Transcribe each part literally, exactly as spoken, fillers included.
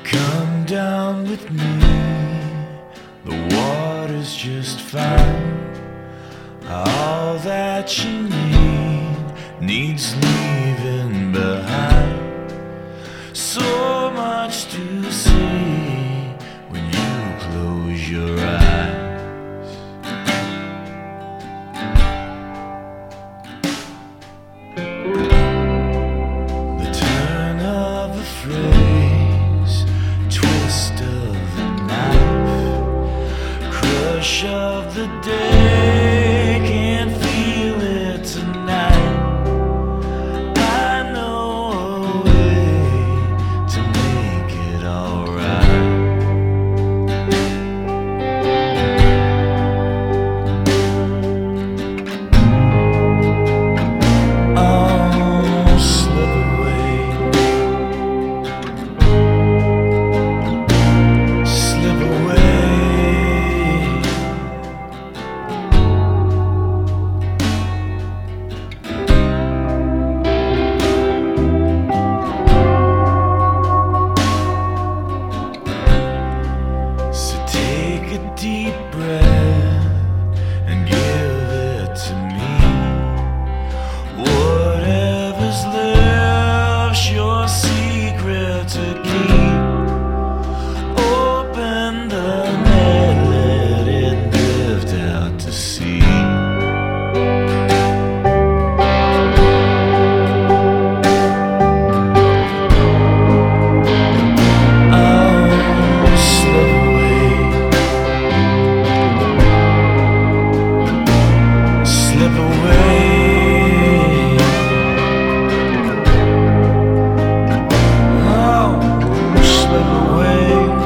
Come down with me, the water's just fine. All that you need needs leaving behind. So much to see when you close your eyes. The turn of a phrase, twist of the knife, crush of the day, can't feel it tonight. I know a way to make it alright. Oh, slip away, slip away. So take a deep breath and give it to me. Whatever's left's your secret to keep. Open the net, let it drift out to sea. Oh, slip away, slip away. Oh, slip away,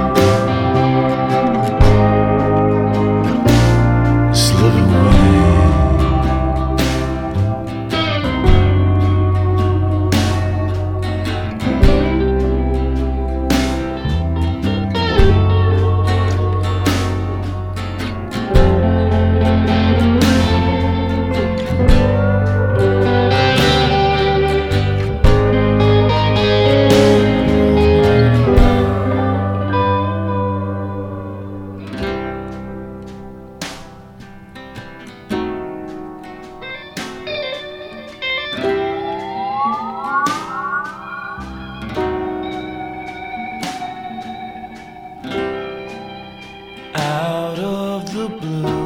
slip away. Out of the blue,